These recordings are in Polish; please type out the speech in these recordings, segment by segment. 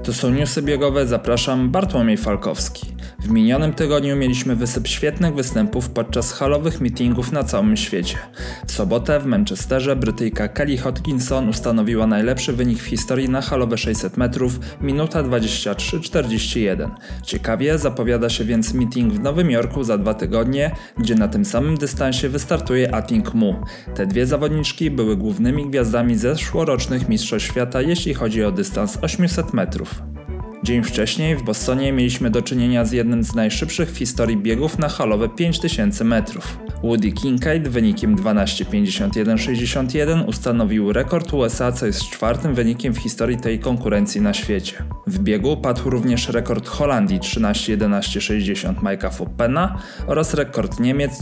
To są newsy biegowe, zapraszam, Bartłomiej Falkowski. W minionym tygodniu mieliśmy wysyp świetnych występów podczas halowych meetingów na całym świecie. W sobotę w Manchesterze Brytyjka Kelly Hodgkinson ustanowiła najlepszy wynik w historii na halowe 600 metrów, minuta 23:41. Ciekawie zapowiada się więc meeting w Nowym Jorku za 2 tygodnie, gdzie na tym samym dystansie wystartuje Ating Mu. Te dwie zawodniczki były głównymi gwiazdami zeszłorocznych Mistrzostw Świata, jeśli chodzi o dystans 800 metrów. Dzień wcześniej w Bostonie mieliśmy do czynienia z jednym z najszybszych w historii biegów na halowe 5000 metrów. Woody Kincaid wynikiem 12:51:61 ustanowił rekord USA, co jest 4. wynikiem w historii tej konkurencji na świecie. W biegu padł również rekord Holandii 13:11:60 Mike'a Foppena oraz rekord Niemiec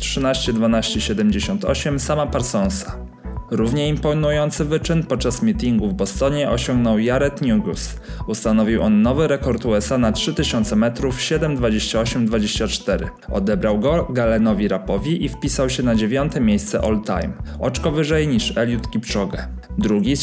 13:12:78 Sama Parsonsa. Równie imponujący wyczyn podczas meetingu w Bostonie osiągnął Jared Nuguse. Ustanowił on nowy rekord USA na 3000 metrów 7:28:24. Odebrał go Galenowi Rapowi i wpisał się na 9. miejsce all time. Oczko wyżej niż Eliud Kipchoge. Drugi z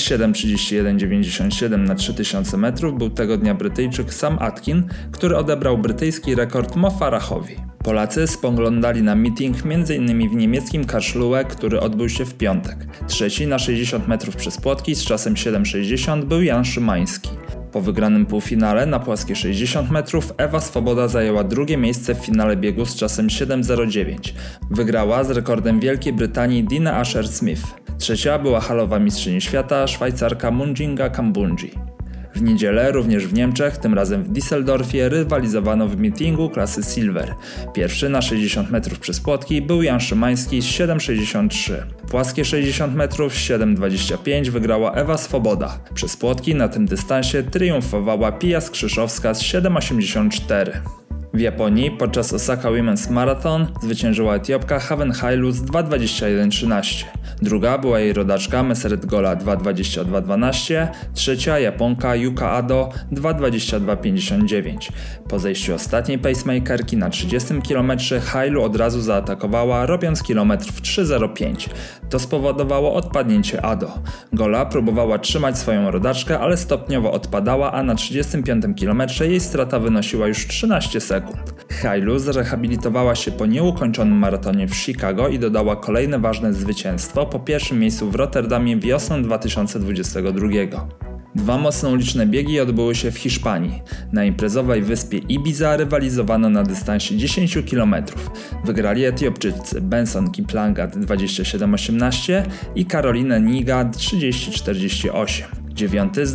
7:31:97 na 3000 metrów był tego dnia Brytyjczyk Sam Atkin, który odebrał brytyjski rekord Mo Farahowi. Polacy spoglądali na meeting m.in. w niemieckim Karlsruhe, który odbył się w piątek. Trzeci na 60 metrów przez płotki z czasem 7:60 był Jan Szymański. Po wygranym półfinale na płaskie 60 metrów Ewa Swoboda zajęła drugie miejsce w finale biegu z czasem 7:09. Wygrała z rekordem Wielkiej Brytanii Dina Asher-Smith. Trzecia była halowa mistrzyni świata Szwajcarka Mundinga Kambundji. W niedzielę również w Niemczech, tym razem w Düsseldorfie, rywalizowano w meetingu klasy Silver. Pierwszy na 60 metrów przez płotki był Jan Szymański z 7:63. Płaskie 60 metrów z 7:25 wygrała Ewa Swoboda. Przez płotki na tym dystansie triumfowała Pia Skrzyszowska z 7:84. W Japonii podczas Osaka Women's Marathon zwyciężyła Etiopka Haven Hailu z 2:21:13. Druga była jej rodaczka Meseret Gola 2:22:12, trzecia Japonka Yuka Ado 2:22:59. Po zejściu ostatniej pacemakerki na 30 km Hailu od razu zaatakowała, robiąc kilometr w 3:05. To spowodowało odpadnięcie Ado. Gola próbowała trzymać swoją rodaczkę, ale stopniowo odpadała, a na 35 km jej strata wynosiła już 13 sekund. Hailu zrehabilitowała się po nieukończonym maratonie w Chicago i dodała kolejne ważne zwycięstwo po pierwszym miejscu w Rotterdamie wiosną 2022. Dwa mocno uliczne biegi odbyły się w Hiszpanii. Na imprezowej wyspie Ibiza rywalizowano na dystansie 10 km. Wygrali Etiopczycy Benson Kiplangat 27:18 i Caroline Nigat 30:48. 9. z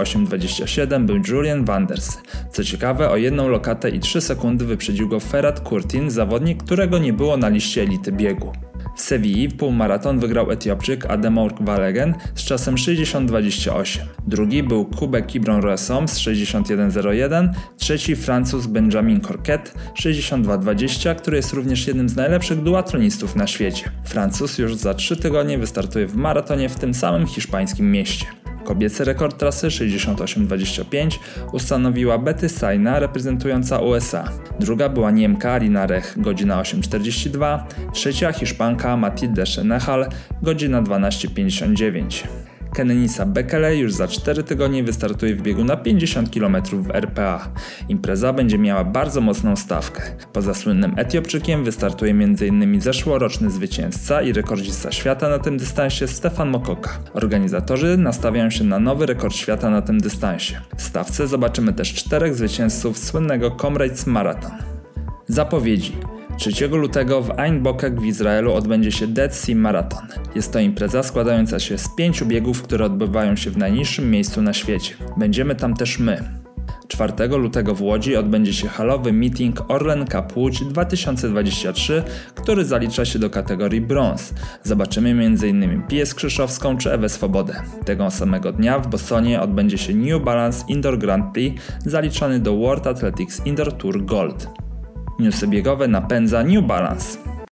28:27 był Julian Wanders. Co ciekawe, o 1 lokatę i 3 sekundy wyprzedził go Ferhat Kurtin, zawodnik, którego nie było na liście elity biegu. W Sewilli półmaraton wygrał Etiopczyk Ademour Balegen z czasem 60:28. Drugi był Kube Kibron-Ressom z 61:01, trzeci Francuz Benjamin Corquet 62:20, który jest również jednym z najlepszych duatlonistów na świecie. Francuz już za 3 tygodnie wystartuje w maratonie w tym samym hiszpańskim mieście. Kobiecy rekord trasy 68:25 ustanowiła Betty Saina reprezentująca USA. Druga była Niemka Alina Rech, godzina 8:42, trzecia Hiszpanka Matilde Schenechal, godzina 12:59. Kenenisa Bekele już za 4 tygodnie wystartuje w biegu na 50 km w RPA. Impreza będzie miała bardzo mocną stawkę. Poza słynnym Etiopczykiem wystartuje m.in. zeszłoroczny zwycięzca i rekordzista świata na tym dystansie Stefan Mokoka. Organizatorzy nastawiają się na nowy rekord świata na tym dystansie. W stawce zobaczymy też 4 zwycięzców słynnego Comrades Marathon. Zapowiedzi. 3 lutego w Ein Bokek w Izraelu odbędzie się Dead Sea Marathon. Jest to impreza składająca się z 5 biegów, które odbywają się w najniższym miejscu na świecie. Będziemy tam też my. 4 lutego w Łodzi odbędzie się halowy meeting Orlen Cup Łódź 2023, który zalicza się do kategorii brąz. Zobaczymy m.in. Piję Skrzyszowską czy Ewę Swobodę. Tego samego dnia w Bostonie odbędzie się New Balance Indoor Grand Prix zaliczony do World Athletics Indoor Tour Gold. Newsy biegowe napędza New Balance.